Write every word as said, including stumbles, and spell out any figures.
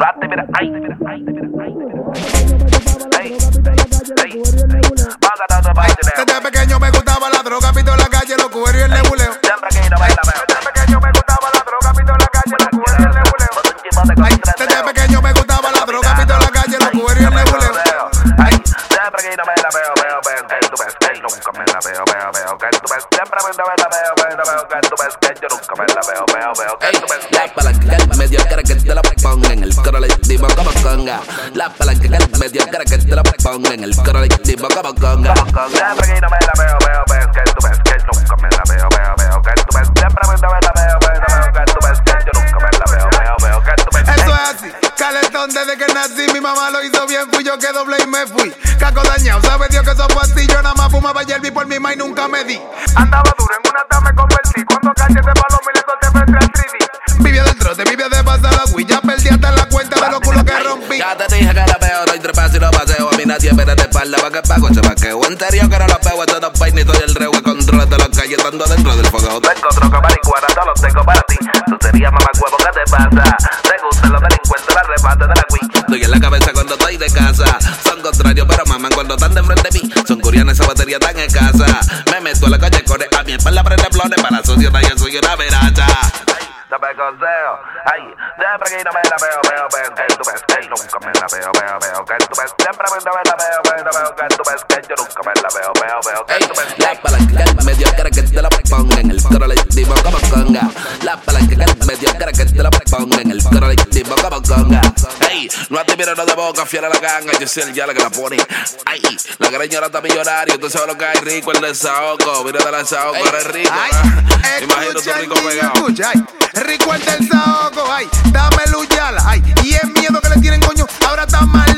Date, mira, ay, mira, ay, mira, ay, ay, desde pequeño me gustaba la droga, pito en la calle, los cueros y el nebuleo. Desde pequeño me gustaba la droga, pito en la calle, los cueros y el nebuleo. Desde pequeño me gustaba la droga, pito en la calle, los cueros y el nebuleo. Siempre que no me la veo, veo, veo, que tú ves, que nunca me la veo, veo, veo, que tú ves. Siempre que no me la veo, veo, veo, que tú ves, que yo nunca me la veo, veo, veo, que tú ves. La palanca que el medio quiere que te la ponga en el coro le dimos como conga. La palanca que el medio quiere que te la ponga en el coro le dimos como conga. Siempre que no me la veo, veo, veo, que tú ves, que nunca me la veo, veo, veo, que tú ves. Siempre que no me la veo, veo, veo, que tú ves, que yo nunca me la veo, veo, veo, que tú ves. Esto es así, calentón desde que nací, mi mamá lo hizo bien, fui yo que doblé y me fui. Caco dañado, sabe Dios que eso fue así, yo nada más fumaba Yerby por mi ma y nunca me di. Andaba duro, en una tarde me convertí, cuando calle de paloma y le solté frente al tres D. Vivía del trote, vivía de pasar la huilla, perdí hasta la cuenta de los culos que rompí. Ya te dije que la veo, doy tres pasos y no paseo. A mí nadie me da de espalda pa' que pago ese vaqueo. En serio que no lo veo, esto no es vainito y el reo. Controles de los calles, estando dentro del fuego. Tengo droga, marihuana, todos los tengo para ti. Tú serías mamacuevo, ¿qué te pasa? Te gustan los delincuentes, la remate de la Wii. Estoy en la cabeza cuando estoy de casa. Son contrarios, pero maman cuando están de frente a mí. Son curianas, esa batería tan escasa. Me meto a la calle, corre a mi espalda, prende blones. Para la sociedad yo soy una veracha. Dame consejo, ay, siempre que no me la veo, veo, veo, que tú ves, que nunca me la veo, veo, veo, que tú ves. Siempre que no me la veo, veo, veo, que tú ves, que yo nunca me la veo, veo, veo, que tú ves. La palanca que el medio quiere que te la ponga en el coro le dimos como conga. La palanca que el medio quiere que te la ponga en el coro le dimos como conga. Ey, no a ti mira no de boca, fiel a la ganga, yo soy el ya la que la pone. Ay, la greñola está millonario, tú sabes lo que hay rico, el desahogo, mira de la desahogo, eres rico. Imagino tu rico pegado. Escucha, ay, rico el del saoco, ay, dame luyala, ay, y es miedo que le tienen coño, ahora está mal.